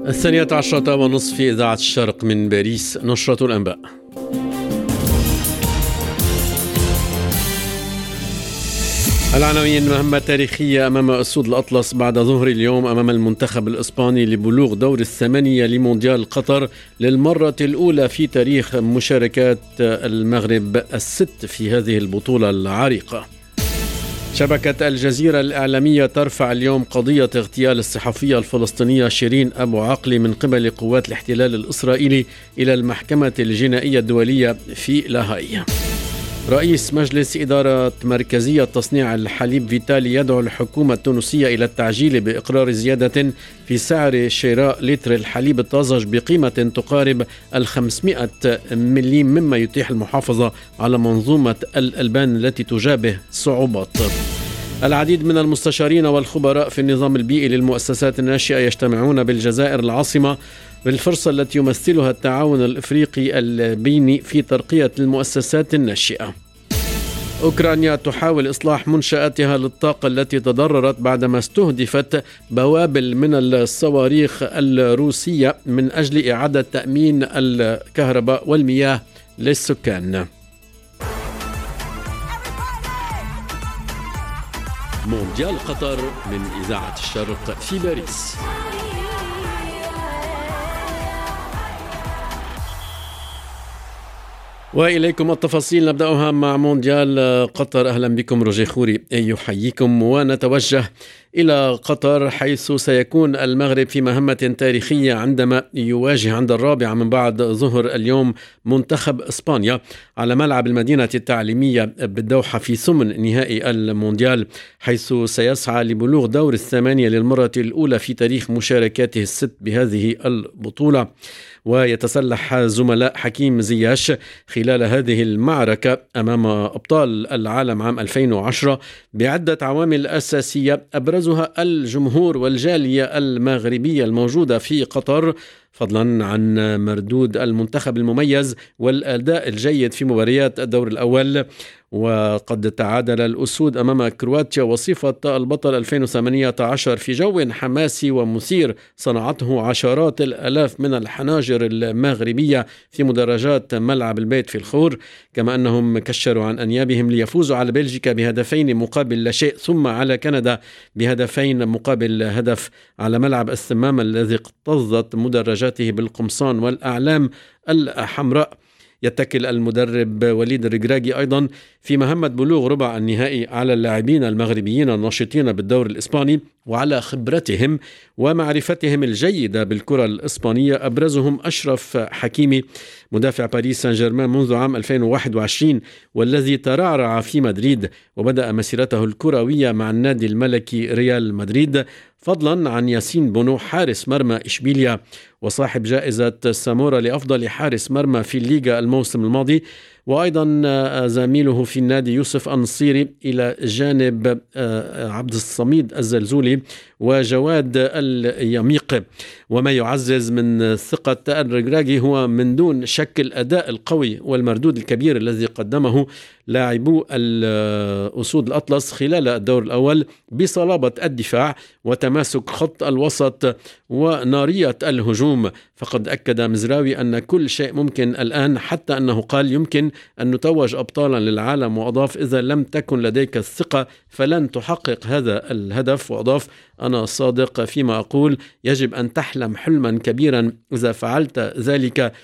12:30 في إذاعة الشرق من باريس. نشرة الأنباء. العناوين: مهمة تاريخية أمام أسود الأطلس بعد ظهر اليوم أمام المنتخب الإسباني لبلوغ دور الثمانية لمونديال قطر للمرة الأولى في تاريخ مشاركات المغرب الست في هذه البطولة العريقة. شبكة الجزيرة الإعلامية ترفع اليوم قضية اغتيال الصحفية الفلسطينية شيرين أبو عقلي من قبل قوات الاحتلال الإسرائيلي إلى المحكمة الجنائية الدولية في لاهاي. رئيس مجلس إدارة مركزية تصنيع الحليب فيتالي يدعو الحكومة التونسية إلى التعجيل بإقرار زيادة في سعر شراء لتر الحليب الطازج بقيمة تقارب 500 مليم، مما يتيح المحافظة على منظومة الألبان التي تجابه صعوبات. العديد من المستشارين والخبراء في النظام البيئي للمؤسسات الناشئة يجتمعون بالجزائر العاصمة بالفرصة التي يمثلها التعاون الإفريقي البيني في ترقية المؤسسات الناشئة. أوكرانيا تحاول إصلاح منشآتها للطاقة التي تضررت بعدما استهدفت بوابل من الصواريخ الروسية من أجل إعادة تأمين الكهرباء والمياه للسكان. مونديال قطر من إذاعة الشرق في باريس. وإليكم التفاصيل، نبدأها مع مونديال قطر. أهلا بكم روجي خوري يحييكم، ونتوجه إلى قطر حيث سيكون المغرب في مهمة تاريخية عندما يواجه عند 4 من بعد ظهر اليوم منتخب إسبانيا على ملعب المدينة التعليمية بالدوحة في ثمن نهائي المونديال، حيث سيسعى لبلوغ دور الثمانية للمرة الأولى في تاريخ مشاركاته الست بهذه البطولة. ويتسلح زملاء حكيم زياش خلال هذه المعركة أمام أبطال العالم عام 2010 بعدة عوامل أساسية، أبرزها الجمهور والجالية المغربية الموجودة في قطر، فضلا عن مردود المنتخب المميز والأداء الجيد في مباريات الدور الأول. وقد تعادل الأسود أمام كرواتيا وصفة البطل 2018 في جو حماسي ومثير صنعته عشرات الآلاف من الحناجر المغربية في مدرجات ملعب البيت في الخور، كما أنهم كشروا عن أنيابهم ليفوزوا على بلجيكا بهدفين مقابل لا شيء، ثم على كندا بهدفين مقابل هدف على ملعب الثمام الذي اكتظت مدرجاته بالقمصان والأعلام الحمراء. يتكل المدرب وليد الركراكي أيضا في مهمة بلوغ ربع النهائي على اللاعبين المغربيين الناشطين بالدور الإسباني وعلى خبرتهم ومعرفتهم الجيدة بالكرة الإسبانية، أبرزهم أشرف حكيمي مدافع باريس سان جيرمان منذ عام 2021 والذي ترعرع في مدريد وبدأ مسيرته الكروية مع النادي الملكي ريال مدريد، فضلا عن ياسين بونو حارس مرمى إشبيليا وصاحب جائزة سامورا لأفضل حارس مرمى في الليغا الموسم الماضي، وأيضا زميله في النادي يوسف النصيري إلى جانب عبد الصميد الزلزولي وجواد اليميق. وما يعزز من ثقة الركراكي هو من دون شك الأداء القوي والمردود الكبير الذي قدمه لاعبو الأسود الأطلس خلال الدور الأول بصلابة الدفاع وتماسك خط الوسط ونارية الهجوم. فقد أكد مزراوي أن كل شيء ممكن الآن، حتى أنه قال يمكن أن نتوج أبطالا للعالم، وأضاف إذا لم تكن لديك الثقة فلن تحقق هذا الهدف. وأضاف أنا صادق فيما أقول، يجب أن تحلم حلما كبيرا، إذا فعلت ذلك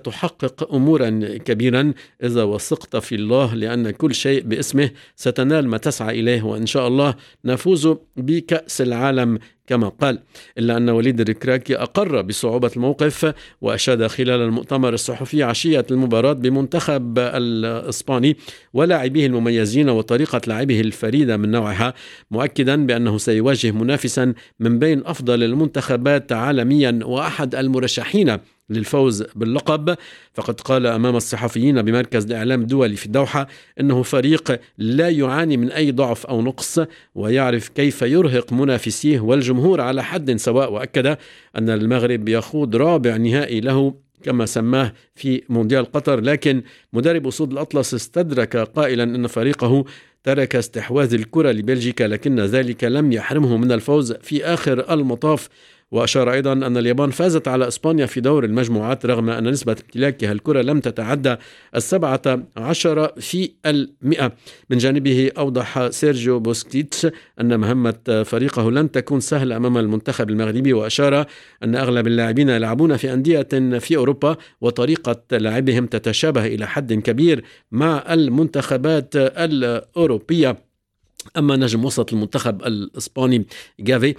ستحقق أمورا كبيرا، إذا وثقت في الله لأن كل شيء باسمه ستنال ما تسعى إليه، وإن شاء الله نفوز بكأس العالم كما قال. إلا أن وليد الركراكي أقر بصعوبة الموقف وأشاد خلال المؤتمر الصحفي عشية المباراة بمنتخب الإسباني ولاعبيه المميزين وطريقة لعبه الفريدة من نوعها، مؤكدا بأنه سيواجه منافسا من بين أفضل المنتخبات عالميا وأحد المرشحين للفوز باللقب. فقد قال أمام الصحفيين بمركز الإعلام الدولي في الدوحة إنه فريق لا يعاني من أي ضعف أو نقص ويعرف كيف يرهق منافسيه والجمهور على حد سواء. وأكد أن المغرب يخوض رابع نهائي له كما سماه في مونديال قطر، لكن مدرب أسود الأطلس استدرك قائلا أن فريقه ترك استحواذ الكرة لبلجيكا، لكن ذلك لم يحرمه من الفوز في آخر المطاف. وأشار أيضا أن اليابان فازت على إسبانيا في دور المجموعات رغم أن نسبة امتلاكها الكرة لم تتعدى 17%. من جانبه أوضح سيرجيو بوسكيتش أن مهمة فريقه لن تكون سهلة أمام المنتخب المغربي، وأشار أن أغلب اللاعبين يلعبون في أندية في أوروبا وطريقة لعبهم تتشابه إلى حد كبير مع المنتخبات الأوروبية. أما نجم وسط المنتخب الإسباني جافي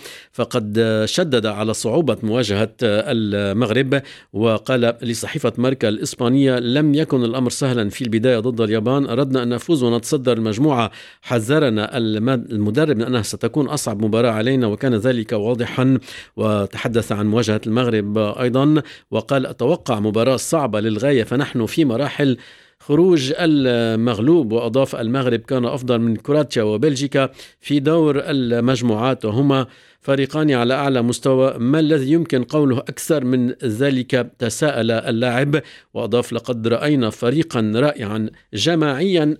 فقد شدد على صعوبة مواجهة المغرب، وقال لصحيفة ماركا الإسبانية: لم يكن الأمر سهلا في البداية ضد اليابان، أردنا أن نفوز ونتصدر المجموعة، حذرنا المدرب من أنها ستكون أصعب مباراة علينا وكان ذلك واضحا. وتحدث عن مواجهة المغرب أيضا وقال: أتوقع مباراة صعبة للغاية، فنحن في مراحل خروج المغلوب. وأضاف: المغرب كان أفضل من كرواتيا وبلجيكا في دور المجموعات وهما فريقان على أعلى مستوى، ما الذي يمكن قوله أكثر من ذلك؟ تساءل اللاعب. وأضاف: لقد رأينا فريقا رائعا جماعيا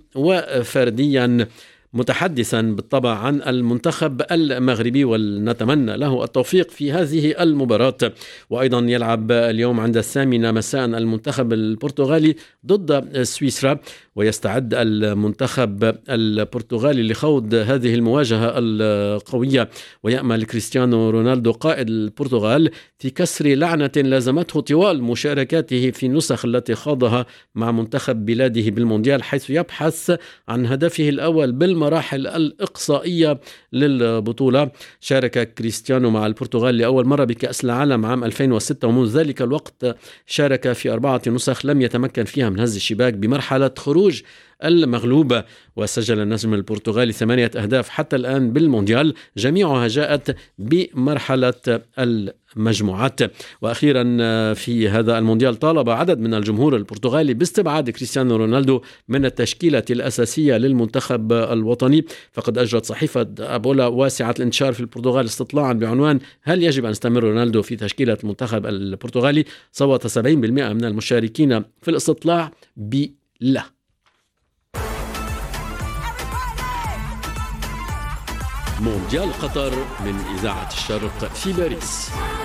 وفرديا، متحدثا بالطبع عن المنتخب المغربي ونتمنى له التوفيق في هذه المباراة. وأيضا يلعب اليوم عند 8 مساء المنتخب البرتغالي ضد سويسرا، ويستعد المنتخب البرتغالي لخوض هذه المواجهة القوية، ويأمل كريستيانو رونالدو قائد البرتغال في كسر لعنة لازمته طوال مشاركاته في النسخ التي خاضها مع منتخب بلاده بالمونديال، حيث يبحث عن هدفه الأول بالمراحل الإقصائية للبطولة. شارك كريستيانو مع البرتغال لأول مرة بكأس العالم عام 2006، ومنذ ذلك الوقت شارك في 4 نسخ لم يتمكن فيها من هز الشباك بمرحلة خروج المغلوبة. وسجل النجم البرتغالي 8 أهداف حتى الآن بالمونديال، جميعها جاءت بمرحلة المجموعات. وأخيرا في هذا المونديال طالب عدد من الجمهور البرتغالي باستبعاد كريستيانو رونالدو من التشكيلة الأساسية للمنتخب الوطني. فقد أجرت صحيفة أبولا واسعة الانتشار في البرتغال استطلاعا بعنوان: هل يجب أن يستمر رونالدو في تشكيلة المنتخب البرتغالي؟ صوت 70% من المشاركين في الاستطلاع بلا. مونديال قطر من إذاعة الشرق في باريس.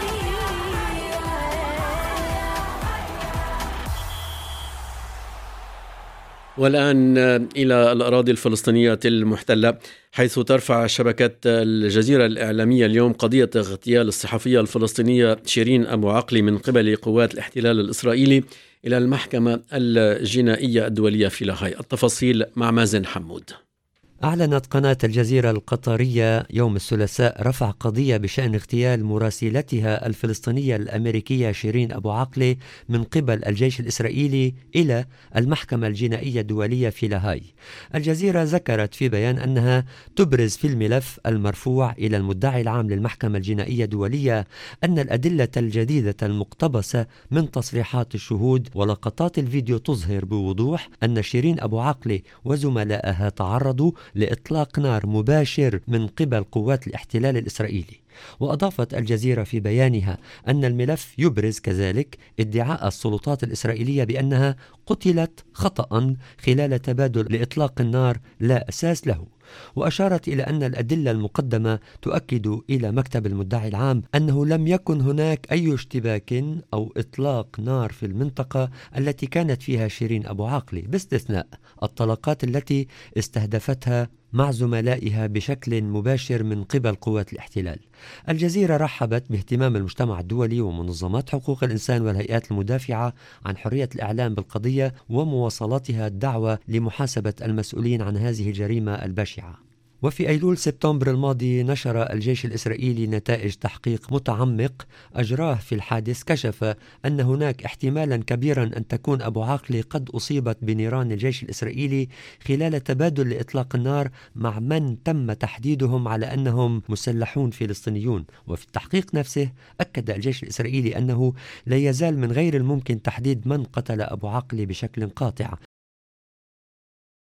والآن إلى الأراضي الفلسطينية المحتلة، حيث ترفع شبكة الجزيرة الإعلامية اليوم قضية اغتيال الصحفية الفلسطينية شيرين أبو عقلة من قبل قوات الاحتلال الإسرائيلي إلى المحكمة الجنائية الدولية في لاهاي. التفاصيل مع مازن حمود. أعلنت قناة الجزيرة القطرية يوم الثلاثاء رفع قضية بشأن اغتيال مراسلتها الفلسطينية الأمريكية شيرين أبو عقلة من قبل الجيش الإسرائيلي إلى المحكمة الجنائية الدولية في لاهاي. الجزيرة ذكرت في بيان أنها تبرز في الملف المرفوع إلى المدعي العام للمحكمة الجنائية الدولية أن الأدلة الجديدة المقتبسة من تصريحات الشهود ولقطات الفيديو تظهر بوضوح أن شيرين أبو عقلة وزملائها تعرضوا لإطلاق نار مباشر من قبل قوات الاحتلال الإسرائيلي. وأضافت الجزيرة في بيانها أن الملف يبرز كذلك ادعاء السلطات الإسرائيلية بأنها قتلت خطأ خلال تبادل لإطلاق النار لا أساس له. وأشارت إلى أن الأدلة المقدمة تؤكد إلى مكتب المدعي العام أنه لم يكن هناك أي اشتباك أو إطلاق نار في المنطقة التي كانت فيها شيرين أبو عقلة، باستثناء الطلقات التي استهدفتها مع زملائها بشكل مباشر من قبل قوات الاحتلال. الجزيرة رحبت باهتمام المجتمع الدولي ومنظمات حقوق الإنسان والهيئات المدافعة عن حرية الإعلام بالقضية ومواصلتها الدعوة لمحاسبة المسؤولين عن هذه الجريمة البشعة. وفي أيلول سبتمبر الماضي نشر الجيش الإسرائيلي نتائج تحقيق متعمق أجراه في الحادث، كشف أن هناك احتمالا كبيرا أن تكون أبو عقلة قد أصيبت بنيران الجيش الإسرائيلي خلال تبادل لإطلاق النار مع من تم تحديدهم على أنهم مسلحون فلسطينيون. وفي التحقيق نفسه أكد الجيش الإسرائيلي أنه لا يزال من غير الممكن تحديد من قتل أبو عقلة بشكل قاطع.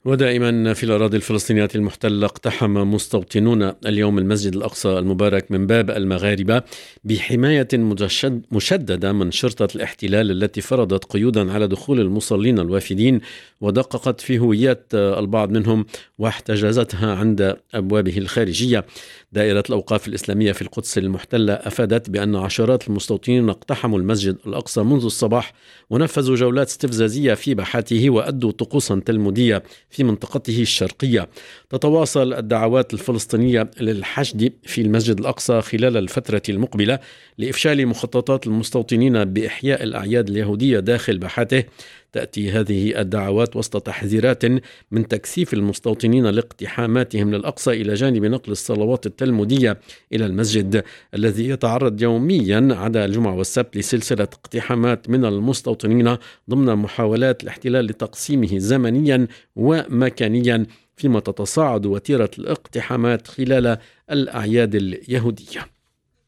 ودائما في الأراضي الفلسطينية المحتلة اقتحم مستوطنون اليوم المسجد الأقصى المبارك من باب المغاربة بحماية مشددة من شرطة الاحتلال التي فرضت قيودا على دخول المصلين الوافدين ودققت في هويات البعض منهم واحتجزتها عند أبوابه الخارجية. دائرة الأوقاف الإسلامية في القدس المحتلة أفادت بأن عشرات المستوطنين اقتحموا المسجد الأقصى منذ الصباح ونفذوا جولات استفزازية في باحاته وأدوا طقوسا تلمودية في منطقته الشرقية. تتواصل الدعوات الفلسطينية للحشد في المسجد الأقصى خلال الفترة المقبلة لإفشال مخططات المستوطنين بإحياء الأعياد اليهودية داخل باحاته. تأتي هذه الدعوات وسط تحذيرات من تكثيف المستوطنين لاقتحاماتهم للأقصى إلى جانب نقل الصلوات التلمودية إلى المسجد الذي يتعرض يوميا عدا الجمعة والسبت لسلسلة اقتحامات من المستوطنين ضمن محاولات الاحتلال لتقسيمه زمنيا ومكانيا، فيما تتصاعد وتيرة الاقتحامات خلال الأعياد اليهودية.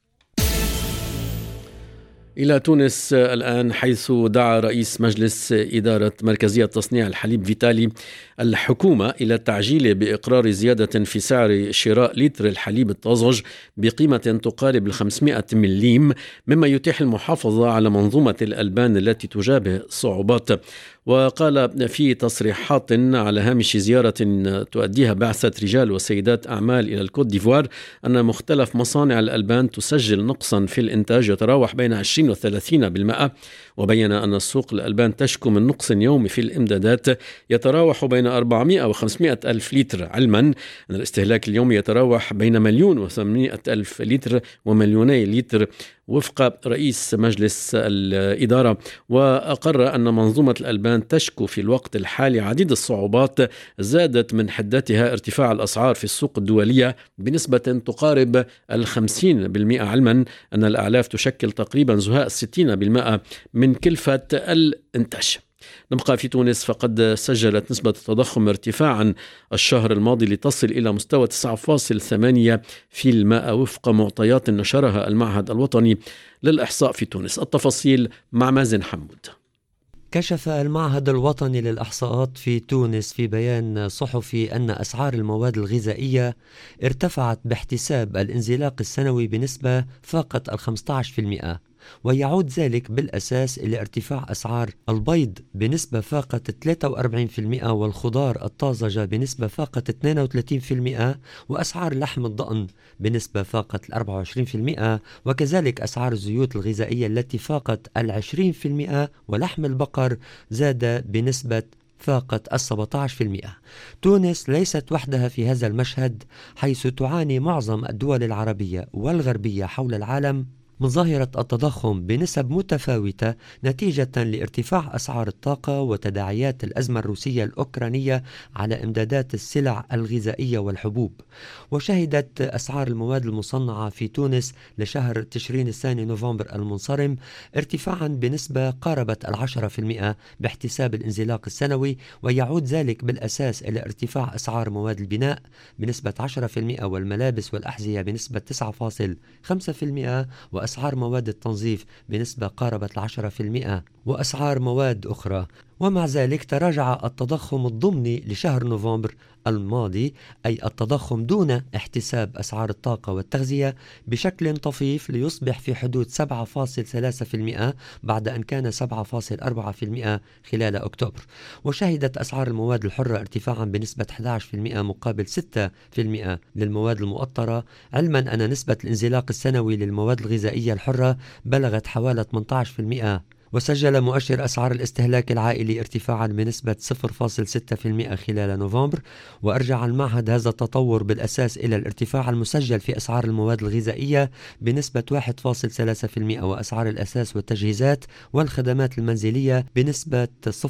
إلى تونس الآن، حيث دعا رئيس مجلس إدارة مركزية تصنيع الحليب فيتالي الحكومة إلى التعجيل بإقرار زيادة في سعر شراء لتر الحليب الطازج بقيمة تقارب 500 مليم، مما يتيح المحافظة على منظومة الألبان التي تجابه صعوبات. وقال في تصريحات على هامش زيارة تؤديها بعثة رجال وسيدات أعمال إلى الكوت ديفوار أن مختلف مصانع الألبان تسجل نقصا في الإنتاج يتراوح بين 20 و 30%. وبين أن السوق الألبان تشكو من نقص يومي في الإمدادات يتراوح بين 400 و 500 ألف لتر، علما أن الاستهلاك اليومي يتراوح بين 1,800,000 لتر و2,000,000 لتر وفق رئيس مجلس الإدارة. وأقر أن منظومة الألبان تشكو في الوقت الحالي عديد الصعوبات زادت من حدتها ارتفاع الأسعار في السوق الدولية بنسبة تقارب 50%، علما أن الأعلاف تشكل تقريبا زهاء 60% من كلفة الإنتاج. نبقى في تونس، فقد سجلت نسبة التضخم ارتفاعا الشهر الماضي لتصل إلى مستوى 9.8% وفق معطيات نشرها المعهد الوطني للإحصاء في تونس. التفاصيل مع مازن حمود. كشف المعهد الوطني للإحصاءات في تونس في بيان صحفي أن أسعار المواد الغذائية ارتفعت باحتساب الانزلاق السنوي بنسبة فاقت 15%، ويعود ذلك بالأساس إلى ارتفاع أسعار البيض بنسبة فاقت 43%، والخضار الطازجة بنسبة فاقت 32%، وأسعار لحم الضأن بنسبة فاقت 24%، وكذلك أسعار الزيوت الغذائية التي فاقت 20%، ولحم البقر زاد بنسبة فاقت 17%. تونس ليست وحدها في هذا المشهد، حيث تعاني معظم الدول العربية والغربية حول العالم من ظاهرة التضخم بنسب متفاوتة نتيجة لارتفاع أسعار الطاقة وتداعيات الأزمة الروسية الأوكرانية على إمدادات السلع الغذائية والحبوب. وشهدت أسعار المواد المصنعة في تونس لشهر تشرين الثاني نوفمبر المنصرم ارتفاعا بنسبة قاربت 10% باحتساب الانزلاق السنوي، ويعود ذلك بالأساس إلى ارتفاع أسعار مواد البناء بنسبة 10%، والملابس والأحذية بنسبة 9.5%، وأسعار مواد التنظيف بنسبة قاربت 10%، وأسعار مواد أخرى. ومع ذلك تراجع التضخم الضمني لشهر نوفمبر الماضي، أي التضخم دون احتساب أسعار الطاقة والتغذية، بشكل طفيف ليصبح في حدود 7.3% بعد أن كان 7.4% خلال أكتوبر. وشهدت أسعار المواد الحرة ارتفاعا بنسبة 11% مقابل 6% للمواد المؤطرة، علما أن نسبة الانزلاق السنوي للمواد الغذائية الحرة بلغت حوالي 18%. وسجل مؤشر أسعار الاستهلاك العائلي ارتفاعا بنسبة 0.6% خلال نوفمبر. وأرجع المعهد هذا التطور بالأساس إلى الارتفاع المسجل في أسعار المواد الغذائية بنسبة 1.3%، وأسعار الأساس والتجهيزات والخدمات المنزلية بنسبة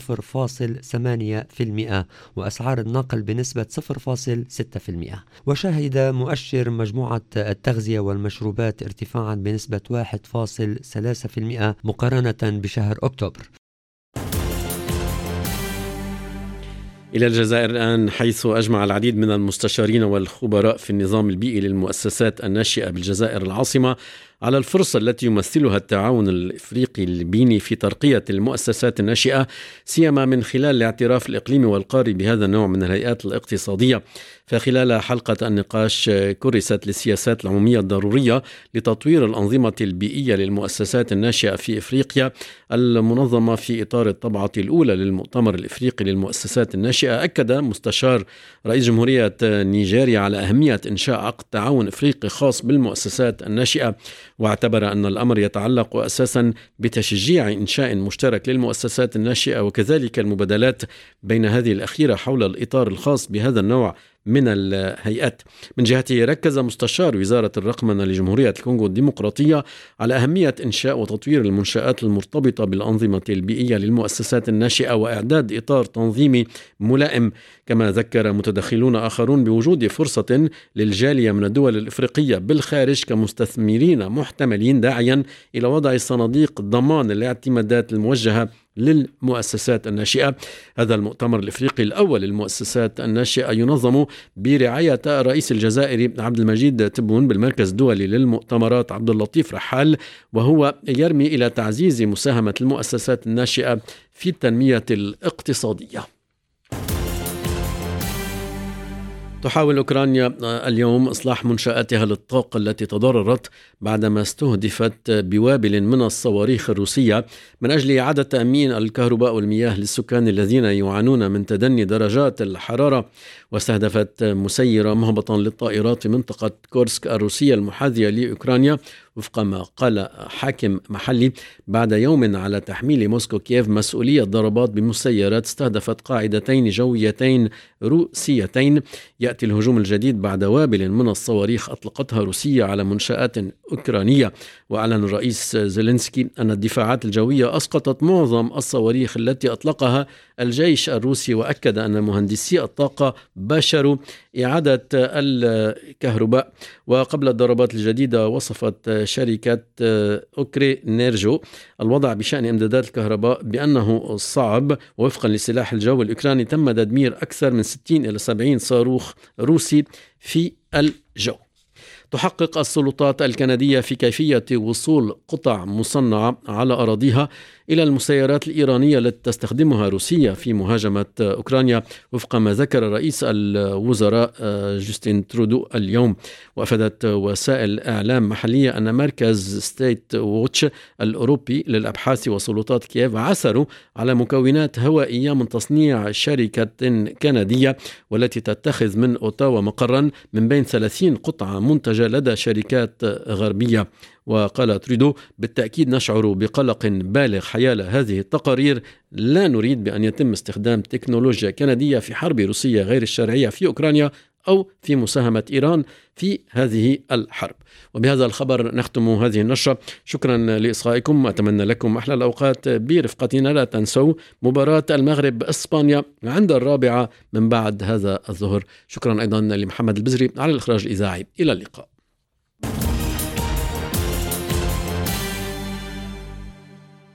0.8%، وأسعار النقل بنسبة 0.6%. وشهد مؤشر مجموعة التغذية والمشروبات ارتفاعا بنسبة 1.3% مقارنة بشهر أكتوبر. إلى الجزائر الآن، حيث أجمع العديد من المستشارين والخبراء في النظام البيئي للمؤسسات الناشئة بالجزائر العاصمة على الفرصة التي يمثلها التعاون الإفريقي البيني في ترقية المؤسسات الناشئة، سيما من خلال الاعتراف الإقليمي والقاري بهذا النوع من الهيئات الاقتصادية. فخلال حلقة النقاش كرست للسياسات العمومية الضرورية لتطوير الأنظمة البيئية للمؤسسات الناشئة في إفريقيا المنظمة في إطار الطبعة الأولى للمؤتمر الإفريقي للمؤسسات الناشئة، أكد مستشار رئيس جمهورية نيجيريا على أهمية إنشاء عقد تعاون إفريقي خاص بالمؤسسات الناشئة، واعتبر أن الأمر يتعلق أساسا بتشجيع إنشاء مشترك للمؤسسات الناشئة وكذلك المبادلات بين هذه الأخيرة حول الإطار الخاص بهذا النوع من الهيئات. من جهته ركز مستشار وزارة الرقمنة لجمهورية الكونغو الديمقراطية على أهمية إنشاء وتطوير المنشآت المرتبطة بالأنظمة البيئية للمؤسسات الناشئة وإعداد إطار تنظيمي ملائم. كما ذكر متدخلون آخرون بوجود فرصة للجالية من الدول الإفريقية بالخارج كمستثمرين محتملين، داعيا إلى وضع صناديق ضمان الاعتمادات الموجهة للمؤسسات الناشئة. هذا المؤتمر الإفريقي الأول للمؤسسات الناشئة ينظم برعاية الرئيس الجزائري عبد المجيد تبون بالمركز الدولي للمؤتمرات عبد اللطيف رحال، وهو يرمي إلى تعزيز مساهمة المؤسسات الناشئة في التنمية الاقتصادية. تحاول أوكرانيا اليوم إصلاح منشآتها للطاقة التي تضررت بعدما استهدفت بوابل من الصواريخ الروسية من أجل إعادة تأمين الكهرباء والمياه للسكان الذين يعانون من تدني درجات الحرارة. واستهدفت مسيرة مهبطا للطائرات في منطقة كورسك الروسية المحاذية لأوكرانيا وفق ما قال حاكم محلي بعد يوم على تحميل موسكو كييف مسؤولية ضربات بمسيرات استهدفت قاعدتين جويتين روسيتين. يأتي الهجوم الجديد بعد وابل من الصواريخ أطلقتها روسيا على منشآت أوكرانية. وأعلن الرئيس زيلينسكي أن الدفاعات الجوية أسقطت معظم الصواريخ التي أطلقها الجيش الروسي، وأكد أن مهندسي الطاقة باشروا إعادة الكهرباء. وقبل الضربات الجديدة وصفت شركة أوكري نيرجو الوضع بشأن إمدادات الكهرباء بأنه صعب. ووفقا لسلاح الجو الأوكراني تم تدمير أكثر من 60 إلى 70 صاروخ روسي في الجو. تحقق السلطات الكندية في كيفية وصول قطع مصنعة على أراضيها إلى المسيرات الإيرانية التي تستخدمها روسيا في مهاجمة أوكرانيا وفق ما ذكر رئيس الوزراء جوستين ترودو اليوم. وأفادت وسائل إعلام محلية أن مركز ستيت ووتش الأوروبي للأبحاث وسلطات كييف عثروا على مكونات هوائية من تصنيع شركة كندية والتي تتخذ من أوتاوا مقرا من بين 30 قطعة منتجة لدى شركات غربية. وقال ترودو: بالتأكيد نشعر بقلق بالغ حيال هذه التقارير، لا نريد بأن يتم استخدام تكنولوجيا كندية في حرب روسية غير الشرعية في أوكرانيا أو في مساهمة إيران في هذه الحرب. وبهذا الخبر نختم هذه النشرة. شكرا لإصغائكم، أتمنى لكم أحلى الأوقات برفقتنا. لا تنسوا مباراة المغرب إسبانيا عند 4 من بعد هذا الظهر. شكرا أيضا لمحمد البزري على الإخراج الإذاعي. إلى اللقاء.